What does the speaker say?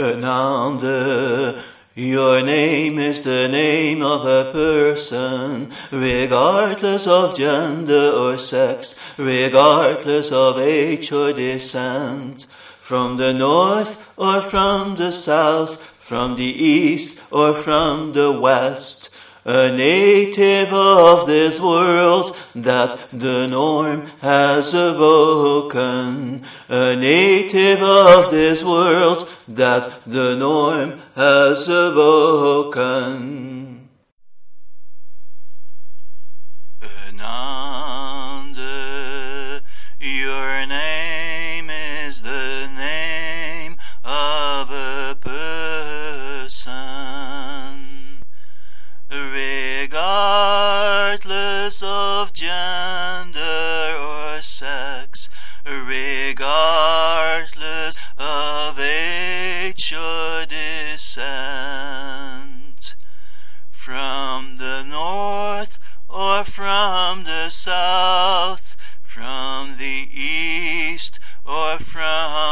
Ananda, your name is the name of a person, regardless of gender or sex, regardless of age or descent, from the north or from the south, from the east or from the west, a native of this world that the norm has awoken, a native of this world that the norm has awoken. Ananda, your name is the name of a person, regardless of gender or sex, regardless of age or descent, from the north or from the south, from the east or from